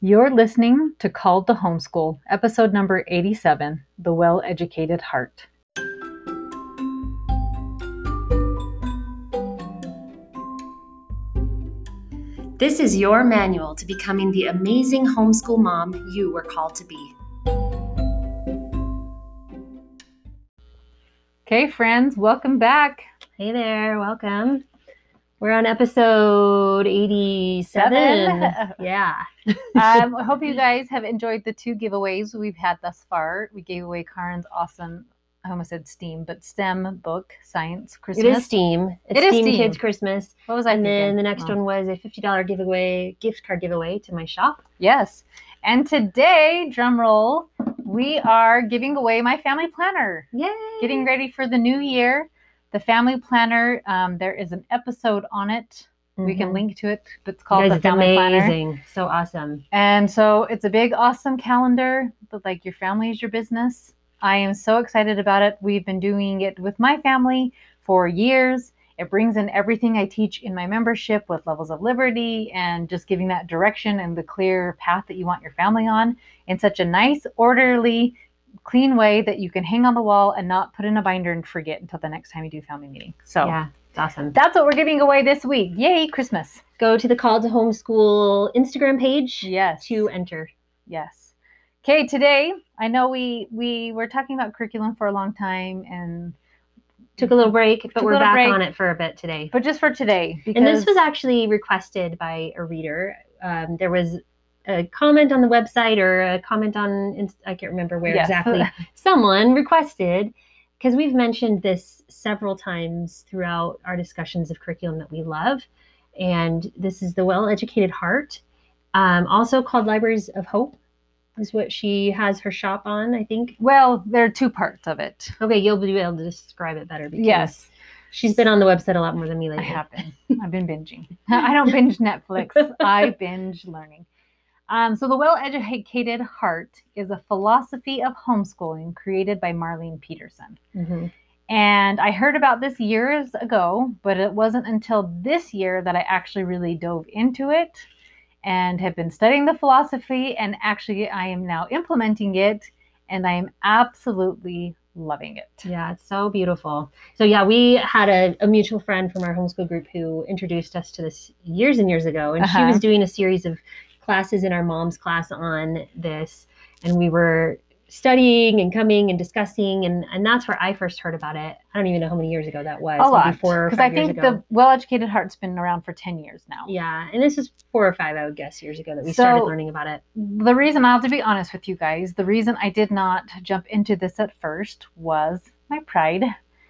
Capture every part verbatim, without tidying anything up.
You're listening to Called to Homeschool, episode number eighty-seven, The Well-Educated Heart. This is your manual to becoming the amazing homeschool mom you were called to be. Okay, friends, welcome back. Hey there, welcome. We're on episode eighty-seven. Seven. Yeah. um, I hope you guys have enjoyed the two giveaways we've had thus far. We gave away Karen's awesome, I almost said STEAM, but STEM book, Science Christmas. It is STEAM. It's It is STEAM STEAM. Kids Christmas. What was I And thinking? then the next Oh. one was a fifty dollars giveaway, gift card giveaway to my shop. Yes. And today, drum roll, we are giving away my family planner. Yay! Getting ready for the new year. The family planner, um, there is an episode on it. We can Mhm. link to it. It's called Guys, the it's Family Planner. amazing. So awesome. And so it's a big, awesome calendar, but like your family is your business. I am so excited about it. We've been doing it with my family for years. It brings in everything I teach in my membership with levels of liberty and just giving that direction and the clear path that you want your family on in such a nice, orderly, clean way that you can hang on the wall and not put in a binder and forget until the next time you do family meeting. So Yeah, it's awesome. that's what we're giving away this week. Yay, Christmas. Go to the Call to Homeschool Instagram page Yes. to enter. Yes. Okay, today, I know we we were talking about curriculum for a long time, and Took a little break, but Took a we're little back break. on it for a bit today. but just for today. Because, And this was actually requested by a reader. Um, there was a comment on the website or a comment on, Inst- I can't remember where Yes. exactly. Someone requested, because we've mentioned this several times throughout our discussions of curriculum that we love. And this is The Well-Educated Heart, um, also called Libraries of Hope, is what she has her shop on, I think. well, there are two parts of it. Okay, you'll be able to describe it better. Because Yes, she's been on the website a lot more than me I lately. have been. I've been binging. I don't binge Netflix. I binge learning. Um, so the Well-Educated Heart is a philosophy of homeschooling created by Marlene Peterson. Mhm. And I heard about this years ago, but it wasn't until this year that I actually really dove into it and have been studying the philosophy. And actually, I am now implementing it, and I am absolutely loving it. Yeah, it's so beautiful. So yeah, we had a, a mutual friend from our homeschool group who introduced us to this years and years ago. And she Uh-huh. was doing a series of classes in our mom's class on this. And we were studying and coming and discussing. And, and that's where I first heard about it. I don't even know how many years ago that was. A lot. Maybe four or Because I five years think ago. the Well-Educated Heart's been around for ten years now. Yeah, and this is four or five, I would guess, years ago that we So- started learning about it. The reason, I'll have to be honest with you guys, the reason I did not jump into this at first was my pride.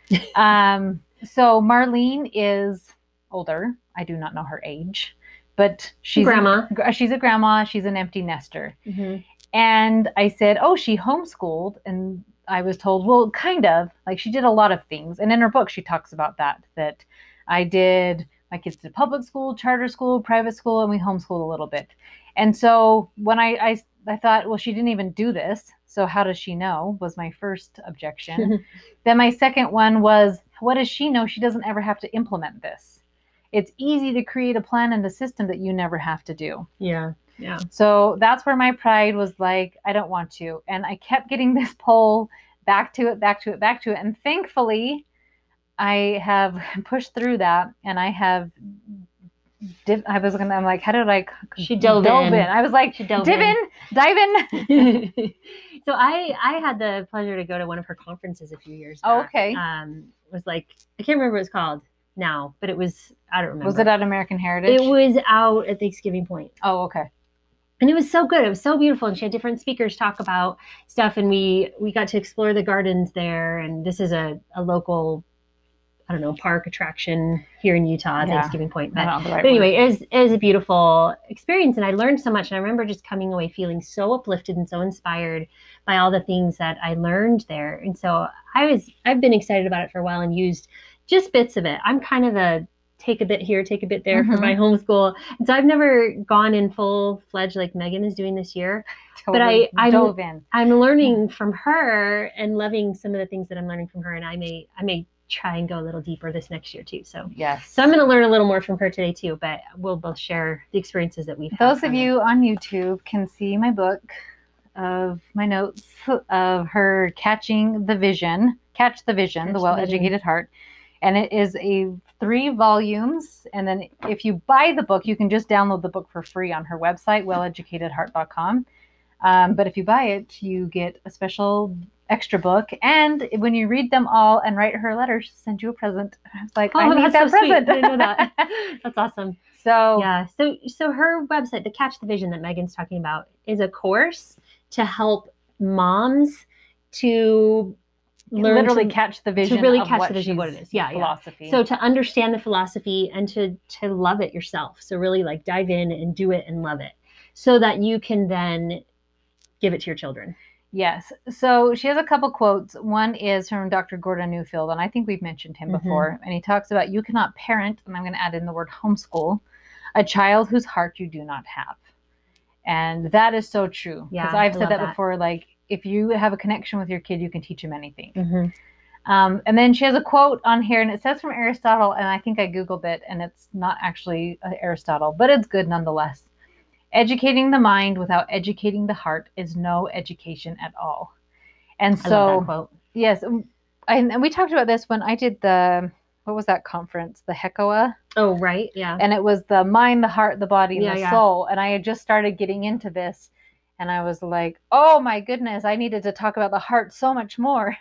um, so Marlene is older. I do not know her age, but she's Grandma. A, she's a grandma. She's an empty nester. Mm-hmm. And I said, oh, she homeschooled. And I was told, well, kind of. Like, she did a lot of things. And in her book, she talks about that, that I did, my kids did public school, charter school, private school, and we homeschooled a little bit. And so when I, I, I thought, well, she didn't even do this. So how does she know, was my first objection. Then my second one was, what does she know? She doesn't ever have to implement this. It's easy to create a plan and a system that you never have to do. Yeah, yeah. So that's where my pride was like, I don't want to. And I kept getting this poll back to it, back to it, back to it. And thankfully, I have pushed through that. And I have, div- I was gonna, I'm like, how did I She dove in. I was like, She dove div in, dive in. So I I had the pleasure to go to one of her conferences a few years Oh, back. okay. Um, it was like, I can't remember what it's called now, but it was, I don't remember. Was it at American Heritage? It was out at Thanksgiving Point. Oh, okay. And it was so good. It was so beautiful. And she had different speakers talk about stuff. And we, we got to explore the gardens there. And this is a, a local, I don't know, park attraction here in Utah, Yeah. Thanksgiving Point. I But, don't know the right but anyway, it was, it was a beautiful experience. And I learned so much. And I remember just coming away feeling so uplifted and so inspired by all the things that I learned there. And so I was, I've been excited about it for a while and used just bits of it. I'm kind of a take a bit here, take a bit there Mhm. for my homeschool. And so I've never gone in full fledged like Megan is doing this year. Totally But I- I'm- dove in. I'm learning from her and loving some of the things that I'm learning from her. And I may, I may try and go a little deeper this next year too. So Yes. So I'm going to learn a little more from her today too, but we'll both share the experiences that we've had. Those of you on YouTube can see my book of my notes of her catching the vision, catch the vision, Catch the the Well-Educated Heart. And it is a three volumes. And then if you buy the book, you can just download the book for free on her website, well educated heart dot com. Um, but if you buy it, you get a special extra book. And when you read them all and write her a letter, she'll send you a present. I was like, Oh, I need that's that so sweet. present. I didn't know that. That's awesome. So Yeah. So so her website, the Catch the Vision that Megan's talking about, is a course to help moms to learn literally to, catch the vision. to really of catch what the vision of what she's- it is. Yeah, yeah. philosophy. So to understand the philosophy and to to love it yourself. So really like dive in and do it and love it, so that you can then give it to your children. Yes. So she has a couple quotes. One is from Doctor Gordon Newfield, and I think we've mentioned him Mhm. before. And he talks about you cannot parent, and I'm going to add in the word homeschool, a child whose heart you do not have. And that is so true. Yeah, Because I've I said love that, that. before. Like, if you have a connection with your kid, you can teach him anything. Mm-hmm. Um, and then she has a quote on here, and it says from Aristotle, and I think I Googled it, and it's not actually uh, Aristotle, but it's good nonetheless. Educating the mind without educating the heart is no education at all. And I love so, that quote. yes, um, and, and we talked about this when I did the, what was that conference? The HECOA. Oh, right. Yeah. And it was the mind, the heart, the body, and Yeah, the yeah. soul. And I had just started getting into this. And I was like, oh my goodness, I needed to talk about the heart so much more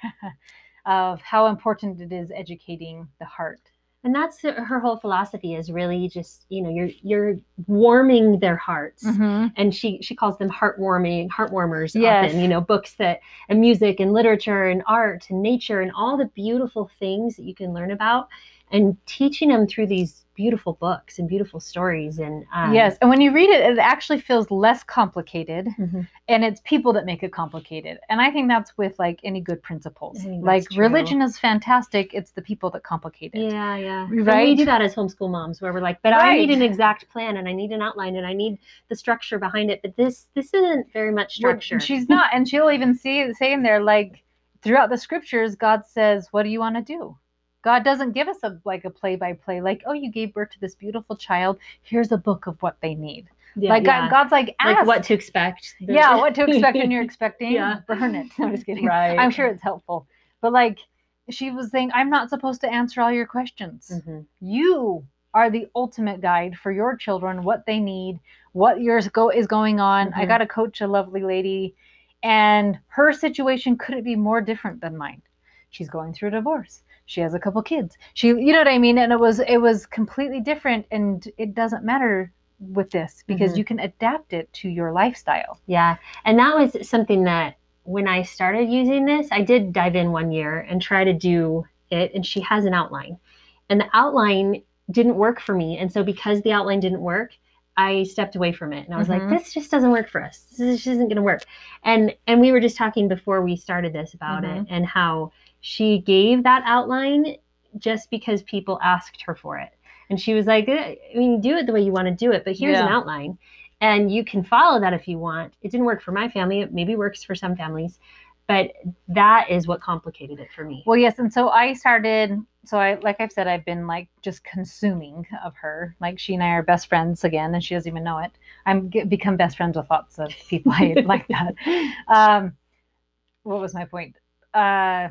of how important it is educating the heart. And that's her whole philosophy, is really just, you know, you're you're warming their hearts. Mm-hmm. And she she calls them heartwarming, heartwarmers Yes. often, you know, books that, and music and literature and art and nature and all the beautiful things that you can learn about, and teaching them through these beautiful books and beautiful stories. And um, Yes. And when you read it, it actually feels less complicated. Mhm. And it's people that make it complicated. And I think that's with like any good principles. I think Like that's true. religion is fantastic. It's the people that complicate it. Yeah, yeah. Right? And we do that as homeschool moms, where we're like, but I Right. need an exact plan, and I need an outline, and I need the structure behind it. But this this isn't very much Well, structure. she's not. And she'll even see say in there, like throughout the scriptures, God says, what do you want to do? God doesn't give us a like a play by play, like, oh, you gave birth to this beautiful child. Here's a book of what they need. Yeah, like yeah. God, God's like, ask. Like what to expect. Yeah, what to expect when you're expecting. Yeah. Burn it. I'm just kidding. Right. I'm sure it's helpful. But like she was saying, I'm not supposed to answer all your questions. Mhm. You are the ultimate guide for your children, what they need, what yours go is going on. I Mhm. got to coach a lovely lady, and her situation couldn't be more different than mine. She's going through a divorce. She has a couple kids. She, you know what I mean? And it was it was completely different, and it doesn't matter with this because Mhm. you can adapt it to your lifestyle. Yeah. And that was something that when I started using this, I did dive in one year and try to do it. And she has an outline. And the outline didn't work for me. And so because the outline didn't work, I stepped away from it. And I was Mhm. like, this just doesn't work for us. This just isn't going to work. And and we were just talking before we started this about Mhm. it, and how she gave that outline just because people asked her for it. And she was like, I mean, do it the way you want to do it, but here's an Yeah. outline. And you can follow that if you want. It didn't work for my family. It maybe works for some families. But that is what complicated it for me. Well, yes. And so I started, so I, like I've said, I've been like just consuming of her. Like she and I are best friends again, and she doesn't even know it. I'm get, become best friends with lots of people I like that. Um, what was my point? Uh,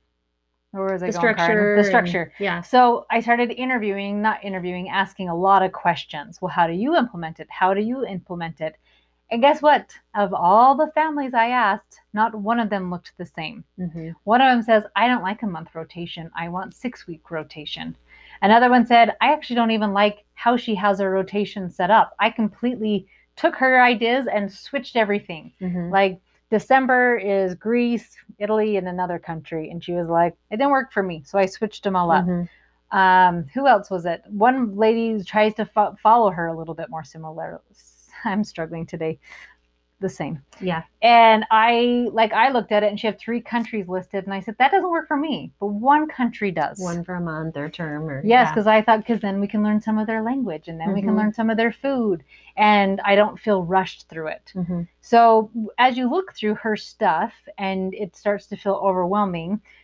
where was I The going? Karen? structure. The and- structure. yeah. So I started interviewing, not interviewing, asking a lot of questions. Well, how do you implement it? How do you implement it? And guess what? Of all the families I asked, not one of them looked the same. Mhm. One of them says, I don't like a month rotation. I want six week rotation. Another one said, I actually don't even like how she has her rotation set up. I completely took her ideas and switched everything. Mhm. Like December is Greece, Italy, and another country. And she was like, it didn't work for me. So I switched them all up. Mhm. Um, who else was it? One lady tries to fo- follow her a little bit more similar. I'm struggling today. The same. Yeah. And I, like, I looked at it and she had three countries listed. And I said, that doesn't work for me. But one country does. One for a month or term. Or, Yes, yeah. because I thought, because then we can learn some of their language and then we can Mhm. learn some of their food. And I don't feel rushed through it. Mhm. So as you look through her stuff and it starts to feel overwhelming,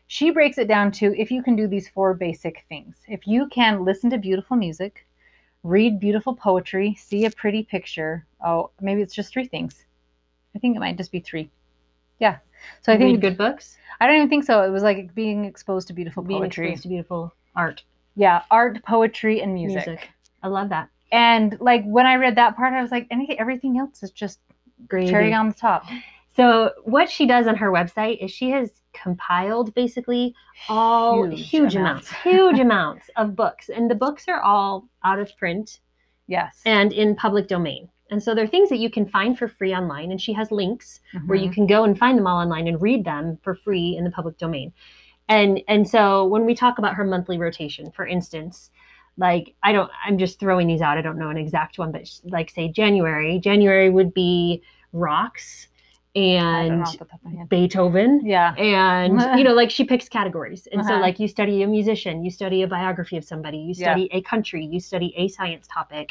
She breaks it down to if you can do these four basic things. If you can listen to beautiful music, read beautiful poetry, see a pretty picture. Oh, maybe it's just three things. I think it might just be three. Yeah. So I think read good books. I don't even think so. It was like being exposed to beautiful Being poetry. exposed to beautiful art. Yeah, art, poetry, and music. Music. I love that. And like when I read that part, I was like, anything, everything else is just Gravy. cherry on the top. So what she does on her website is she has compiled basically all Huge huge, amounts, amounts. huge amounts of books. And the books are all out of print Yes. and in public domain. And so they're things that you can find for free online. And she has links Mhm. where you can go and find them all online and read them for free in the public domain. And and so when we talk about her monthly rotation, for instance, like I don't, I'm just throwing these out. I don't know an exact one, but like say January, January would be rocks I don't and know off the top of my head. Beethoven. Yeah. And, you know, like she picks categories. And so Uh-huh. like you study a musician, you study a biography of somebody, you Yeah. study a country, you study a science topic.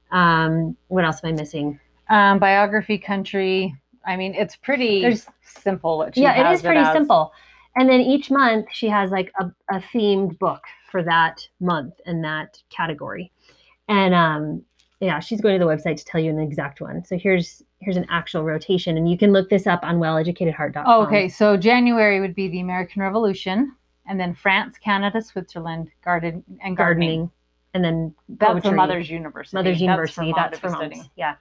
Um, what else am I missing? Um, biography, country. I mean, it's pretty There's- simple. What she Yeah, it has is pretty as. simple. And then each month she has like a, a themed book for that month and that category. And um, yeah, she's going to the website to tell you an exact one. So here's here's an actual rotation, and you can look this up on well educated heart dot com. Oh, okay, so January would be the American Revolution, and then France, Canada, Switzerland, garden and gardening. Gardening, and then That's poetry. the Mother's University. Mother's That's University. for That's for mom to be moms. studying. Yeah.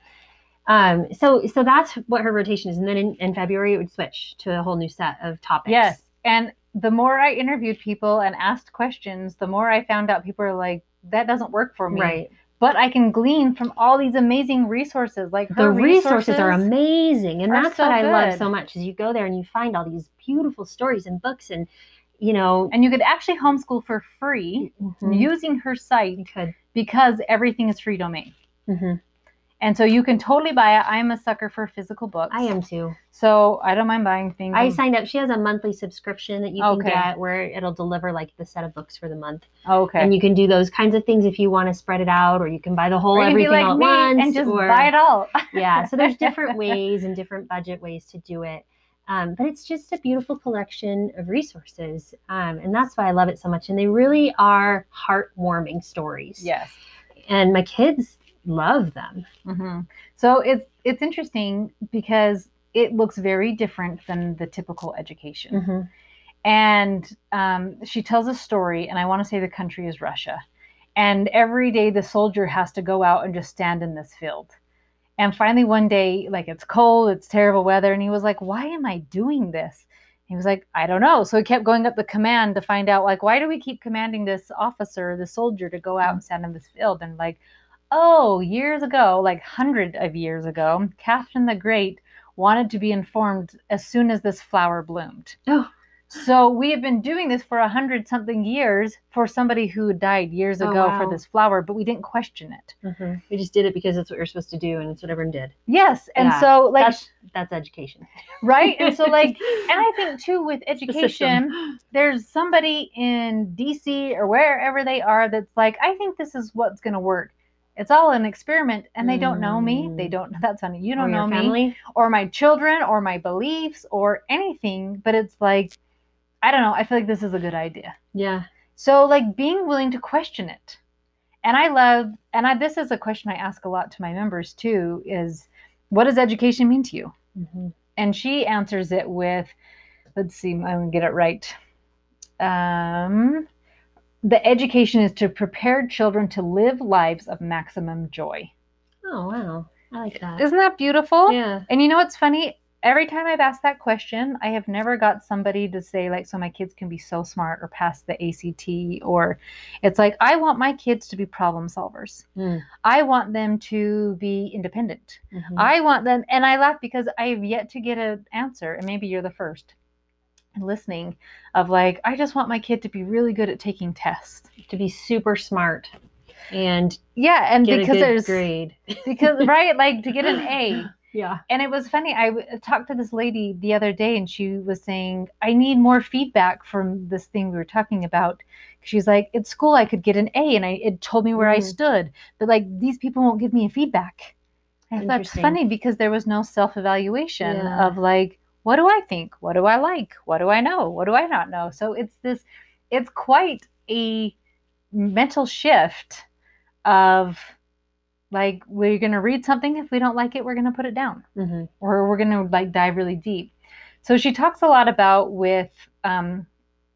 Um, so so that's what her rotation is, and then in, in February it would switch to a whole new set of topics. Yes, and the more I interviewed people and asked questions, the more I found out people are like, that doesn't work for me. Right. But I can glean from all these amazing resources. Like her The resources are amazing, and are that's so what I love good. so much. Is you go there and you find all these beautiful stories and books, and you know, And you could actually homeschool for free mhm, using her site you could. because everything is free domain. Mhm. And so you can totally buy it. I'm a sucker for physical books. I am too. So I don't mind buying things. I signed up. She has a monthly subscription that you can Okay. get where it'll deliver like the set of books for the month. okay. And you can do those kinds of things if you want to spread it out, or you can buy the whole Or you can be everything like all at me once. and just or, buy it all. yeah. So there's different ways and different budget ways to do it. Um, but it's just a beautiful collection of resources. Um, and that's why I love it so much. And they really are heartwarming stories. Yes. And my kids love them. hmm So it's it's interesting because it looks very different than the typical education. Mm-hmm. And um, she tells a story, and I want to say the country is Russia. And every day the soldier has to go out and just stand in this field. And finally one day, like it's cold, it's terrible weather, and he was like, why am I doing this? He was like, I don't know. So he kept going up the command to find out, like, why do we keep commanding this officer, the soldier, to go out and stand in this field? And like, oh, years ago, like hundreds of years ago, Catherine the Great wanted to be informed as soon as this flower bloomed. Oh. So we have been doing this for a hundred something years for somebody who died years Oh, ago wow. for this flower, but we didn't question it. Mm-hmm. We just did it because that's what you're supposed to do, and it's what everyone did. Yes. And Yeah, so like, That's that's education. right. And so like, and I think too with The system. education, there's somebody in D C or wherever they are that's like, I think this is what's going to work. It's all an experiment, and they don't know me. They Mm. don't, that's funny. You Or don't know your me family. or my children or my beliefs or anything, but it's like, I don't know. I feel like this is a good idea. Yeah. So like being willing to question it. And I love, and I, this is a question I ask a lot to my members too, is what does education mean to you? Mm-hmm. And she answers it with, let's see, I'm going to get it right. Um, the education is to prepare children to live lives of maximum joy. Oh wow, I like that. Isn't that beautiful? Yeah. And you know what's funny? Every time I've asked that question, I have never got somebody to say, like, so my kids can be so smart or pass the A C T, or it's like, I want my kids to be problem solvers. Mm. I want them to be independent. Mhm. I want them, and I laugh because I have yet to get an answer, and maybe you're the first listening, of like, I just want my kid to be really good at taking tests. To be super smart and Yeah, and get because a good there's, grade. because, right, like to get an A. Yeah. And it was funny. I w- talked to this lady the other day, and she was saying, I need more feedback from this thing we were talking about. She's like, at school, I could get an A, and I, it told me where I Mm. stood. But like, these people won't give me a feedback. And I thought it's Interesting. funny because there was no self-evaluation Yeah. of like, what do I think? What do I like? What do I know? What do I not know? So it's this, it's quite a mental shift of like, we're going to read something. If we don't like it, we're going to put it down, Mm-hmm. or we're going to like dive really deep. So she talks a lot about with, um,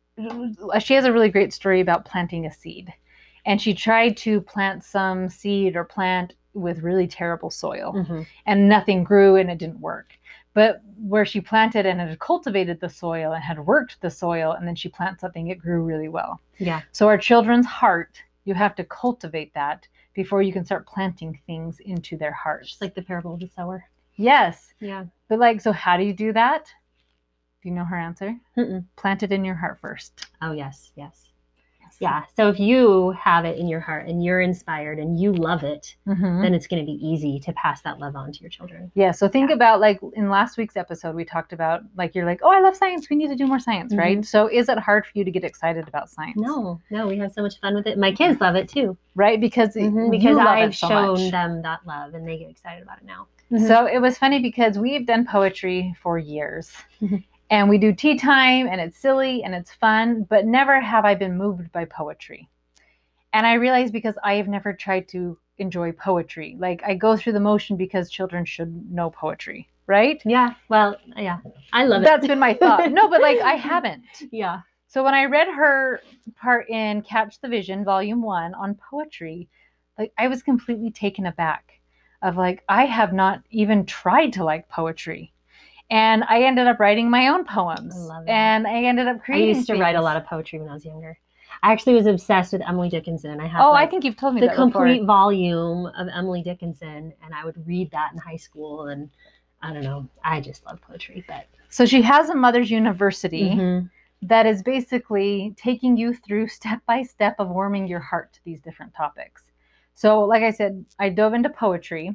she has a really great story about planting a seed. And she tried to plant some seed or plant with really terrible soil, Mm-hmm. and nothing grew and it didn't work. But where she planted and had cultivated the soil and had worked the soil, and then she planted something, it grew really well. Yeah. So our children's heart, you have to cultivate that before you can start planting things into their hearts. Just like the parable of the sower. Yes. Yeah. But like, so how do you do that? Do you know her answer? Mm-mm. Plant it in your heart first. Oh, yes, yes. Yeah. So if you have it in your heart and you're inspired and you love it, Mm-hmm. then it's going to be easy to pass that love on to your children. Yeah. So think Yeah. about like in last week's episode, we talked about like, you're like, oh, I love science. We need to do more science, Mhm. right? So is it hard for you to get excited about science? No, no, we have so much fun with it. My kids love it too. Right? Because, Mhm, you because love I've it so shown much. them that love and they get excited about it now. So it was funny because we've done poetry for years. Mhm. And we do tea time and it's silly and it's fun, but never have I been moved by poetry. And I realized because I have never tried to enjoy poetry. Like I go through the motion because children should know poetry, right? Yeah. Well, yeah. I love it. That's been my thought. No, but like I haven't. Yeah. So when I read her part in Catch the Vision, volume one on poetry, like I was completely taken aback of like, I have not even tried to like poetry. And I ended up writing my own poems. I love that. And I ended up I creating used to write a things. lot of poetry when I was younger. I actually was obsessed with Emily Dickinson. I have Oh, like, I think you've told me the that complete before. volume of Emily Dickinson, and I would read that in high school. And I don't know, I just love poetry. But So she has a Mother's University Mhm. that is basically taking you through step by step of warming your heart to these different topics. So, like I said, I dove into poetry,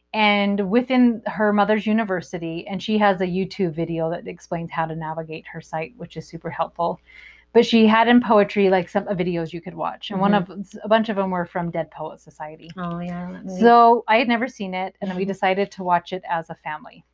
and within her Mother's University, and she has a YouTube video that explains how to navigate her site, which is super helpful. But she had in poetry like some videos you could watch, and one of a bunch of them were from Dead Poet Society. Oh yeah, that movie. So I had never seen it, and then we Mhm. decided to watch it as a family.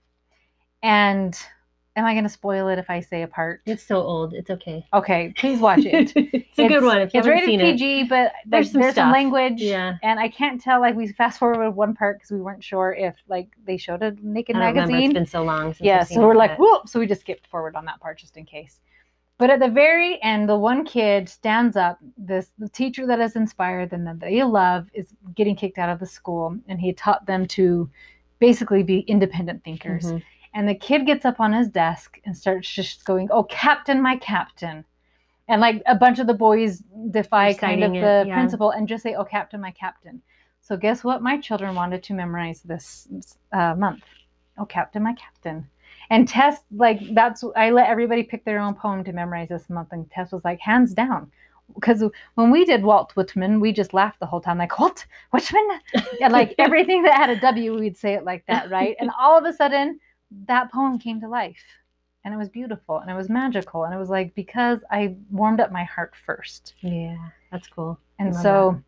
And am I going to spoil it if I say a part? It's so old. It's okay. Okay, please watch it. It's a good one. If you It's haven't rated seen P it. G, but There's like, some there's some stuff. language. Yeah. And I can't tell, like we fast forwarded one part because we weren't sure if like they showed a naked I don't remember. It's magazine. been so long since Yeah, I've seen so we're it, like, but- whoop. So we just skipped forward on that part just in case. But at the very end, the one kid stands up. This the teacher that has inspired them, that they love, is getting kicked out of the school, and he taught them to basically be independent thinkers. Mhm. And the kid gets up on his desk and starts just going, "Oh, Captain, my Captain," and like a bunch of the boys defy kind of Reciting the it, yeah. principal and just say, "Oh, Captain, my Captain." So guess what? My children wanted to memorize this uh, month. Oh, Captain, my Captain. And Tess, like, that's, I let everybody pick their own poem to memorize this month. And Tess was like, hands down. Because when we did Walt Whitman, we just laughed the whole time, like, Walt Whitman? And like everything that had a W, we'd say it like that, right? And all of a sudden, that poem came to life. And it was beautiful and it was magical. And it was like, because I warmed up my heart first. Yeah, that's cool. And Love so,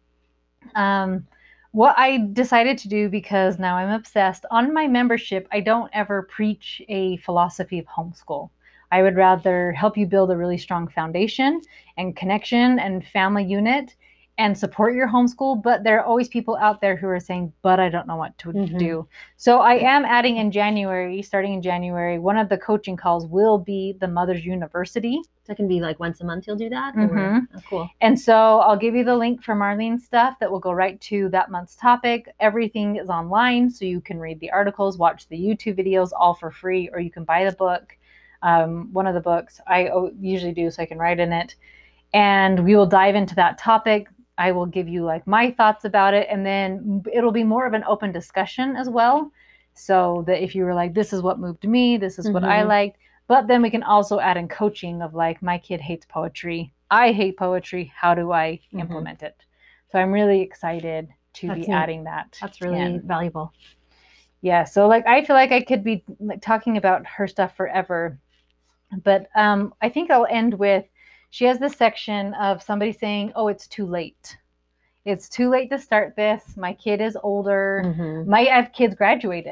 um, what I decided to do, because now I'm obsessed, on my membership, I don't ever preach a philosophy of homeschool. I would rather help you build a really strong foundation and connection and family unit and support your homeschool. But there are always people out there who are saying, but I don't know what to Mhm. do. So I am adding in January, starting in January, one of the coaching calls will be the Mother's University. That can be like once a month you'll do that? Or- Mhm. Oh, cool. And so I'll give you the link for Marlene's stuff that will go right to that month's topic. Everything is online, so you can read the articles, watch the YouTube videos, all for free, or you can buy the book, um, one of the books. I o- usually do, so I can write in it. And we will dive into that topic. I will give you like my thoughts about it, and then it'll be more of an open discussion as well. So that if you were like, this is what moved me, this is what I Mhm. liked, but then we can also add in coaching of like, my kid hates poetry. I hate poetry. How do I Mhm. implement it? So I'm really excited to That's be neat. adding that. That's really in. valuable. Yeah. So like, I feel like I could be like, talking about her stuff forever, but um, I think I'll end with, she has this section of somebody saying, oh, it's too late. It's too late to start this. My kid is older. Mhm. My I have kids graduated.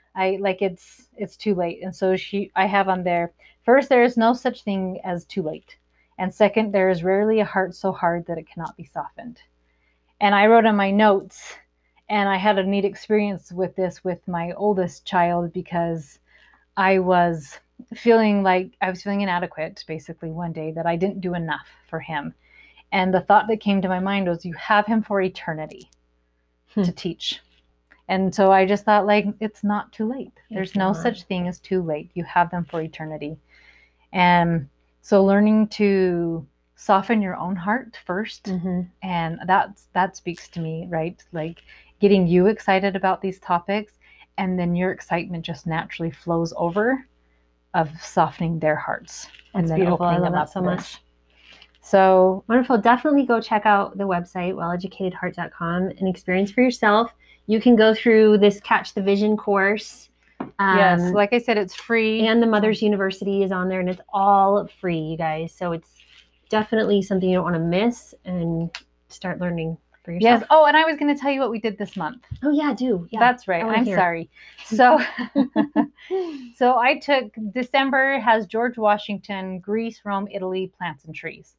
I like it's it's too late. And so she I have on there, first, there is no such thing as too late. And second, there is rarely a heart so hard that it cannot be softened. And I wrote in my notes, and I had a neat experience with this with my oldest child because I was feeling like I was feeling inadequate basically one day, that I didn't do enough for him. And the thought that came to my mind was, you have him for eternity hmm. to teach. And so I just thought, like, it's not too late. There's no such thing as too late. You have them for eternity. And so learning to soften your own heart first. Mm-hmm. And that's, that speaks to me, right? Like getting you excited about these topics, and then your excitement just naturally flows over of softening their hearts. That's and then beautiful. opening I love them that up so this. much. So wonderful. Definitely go check out the website, well educated heart dot com, and experience for yourself. You can go through this Catch the Vision course. Um, yes, like I said, it's free. And the Mother's University is on there, and it's all free, you guys. So it's definitely something you don't want to miss, and start learning for yourself. Yes. Oh, and I was going to tell you what we did this month. Oh, yeah, do. Yeah. That's right. I'm hear. sorry. So, so I took, December has George Washington, Greece, Rome, Italy, plants and trees.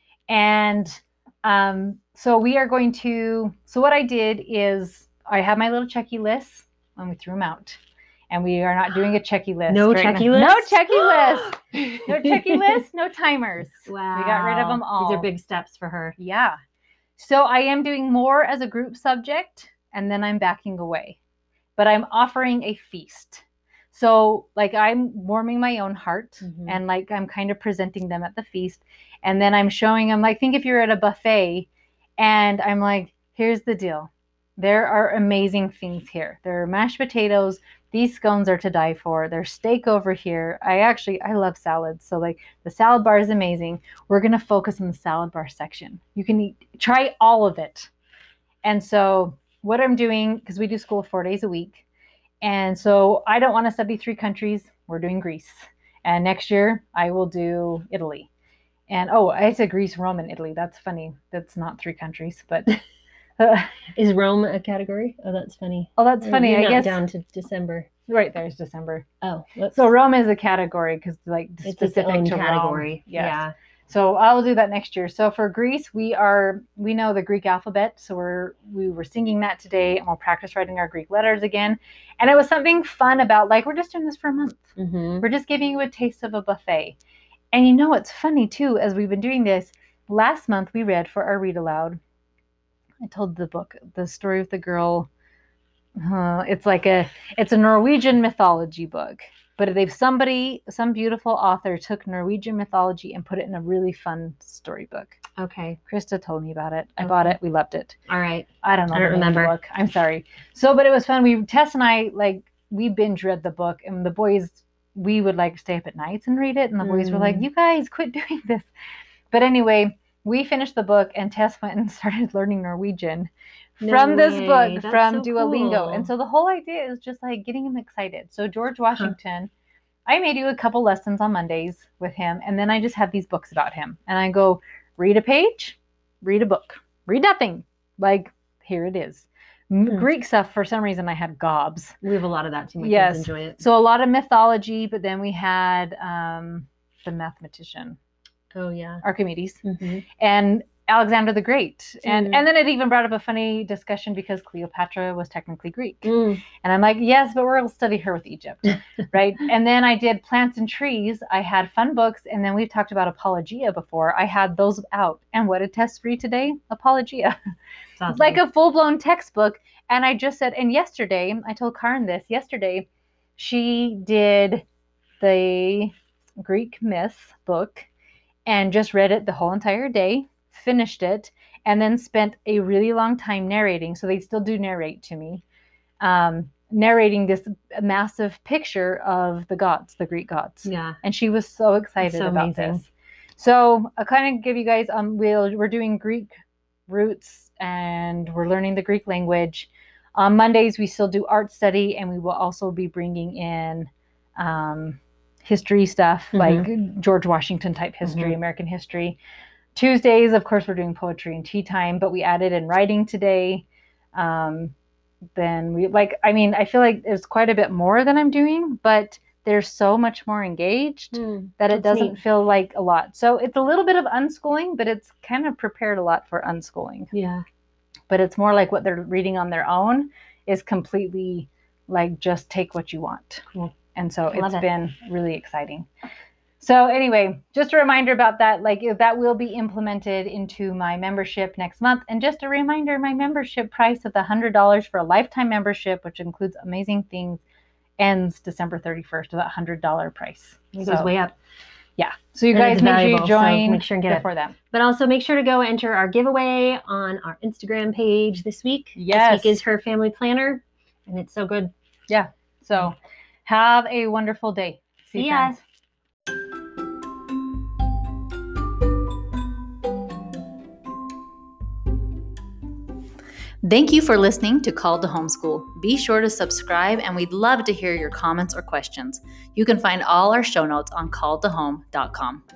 And um, so we are going to, so what I did is I have my little checky lists, and we threw them out. And we are not doing a checky list. No right checky now. list? No checky list. No checky list, no timers. Wow. We got rid of them all. These are big steps for her. Yeah. So I am doing more as a group subject, and then I'm backing away. But I'm offering a feast. So like I'm warming my own heart, mm-hmm. and like I'm kind of presenting them at the feast. And then I'm showing them, like, think if you're at a buffet and I'm like, here's the deal. There are amazing things here. There are mashed potatoes. These scones are to die for. There's steak over here. I actually, I love salads. So like the salad bar is amazing. We're going to focus on the salad bar section. You can eat, try all of it. And so what I'm doing, because we do school four days a week. And so I don't want to study three countries. We're doing Greece. And next year I will do Italy. And oh, I said Greece, Rome, and Italy. That's funny. That's not three countries, but uh, is Rome a category? Oh, that's funny. Oh, that's funny. You're I not guess down to December. Right there's December. Oh, whoops. So Rome is a category because like it's specific its own to category. Rome. Yes. Yeah. So I will do that next year. So for Greece, we are we know the Greek alphabet, so we're we were singing that today, and we'll practice writing our Greek letters again. And it was something fun about like we're just doing this for a month. Mm-hmm. We're just giving you a taste of a buffet. And you know what's funny too, as we've been doing this, last month we read for our read aloud. I told the book, the story of the girl. Uh, it's like a, it's a Norwegian mythology book, but they've somebody, some beautiful author took Norwegian mythology and put it in a really fun storybook. Okay. Krista told me about it. I okay. bought it. We loved it. All right. I don't know. I don't remember. The book. I'm sorry. So, but it was fun. We, Tess and I, like, we binge read the book, and the boys, we would like stay up at nights and read it. And the boys mm. were like, you guys quit doing this. But anyway, we finished the book, and Tess went and started learning Norwegian no from this way. book, That's from so Duolingo. Cool. And so the whole idea is just like getting him excited. So George Washington, huh. I may do a couple lessons on Mondays with him. And then I just have these books about him. And I go, read a page, read a book, read nothing. Like, here it is. Hmm. Greek stuff, for some reason, I had gobs. We have a lot of that too. My yes. kids enjoy it. So a lot of mythology, but then we had um, the mathematician. Oh, yeah. Archimedes. Mm-hmm. And Alexander the Great. And mm. and then it even brought up a funny discussion because Cleopatra was technically Greek. Mm. And I'm like, yes, but we'll study her with Egypt. Right? And then I did plants and trees. I had fun books. And then we've talked about Apologia before. I had those out. And what did Tess read today? Apologia. Awesome. Like a full-blown textbook. And I just said, and yesterday, I told Karen this, yesterday, she did the Greek myth book and just read it the whole entire day, finished it, and then spent a really long time narrating. So they still do narrate to me, um, narrating this massive picture of the gods, the Greek gods. Yeah. And she was so excited so about amazing. this. So I'll kind of give you guys, um, we'll, we're doing Greek roots and we're learning the Greek language. On Mondays, we still do art study, and we will also be bringing in um, history stuff, mm-hmm. like George Washington type history, mm-hmm. American history. Tuesdays, of course, we're doing poetry and tea time, but we added in writing today. Um, then we like, I mean, I feel like there's quite a bit more than I'm doing, but they're so much more engaged Mm, that it that's doesn't neat. feel like a lot. So it's a little bit of unschooling, but it's kind of prepared a lot for unschooling. Yeah. But it's more like what they're reading on their own is completely like just take what you want. Cool. And so Love it's it. been really exciting. So anyway, just a reminder about that, like that will be implemented into my membership next month. And just a reminder, my membership price of the one hundred dollars for a lifetime membership, which includes amazing things, ends December thirty-first of that one hundred dollars price. It so, goes way up. Yeah. So you And guys it's make valuable, sure so you join make sure and get it. before that. But also make sure to go enter our giveaway on our Instagram page this week. Yes. This week is her family planner, and it's so good. Yeah. So have a wonderful day. See See you, ya. friends. Thank you for listening to Called to Homeschool. Be sure to subscribe, and we'd love to hear your comments or questions. You can find all our show notes on called to home dot com.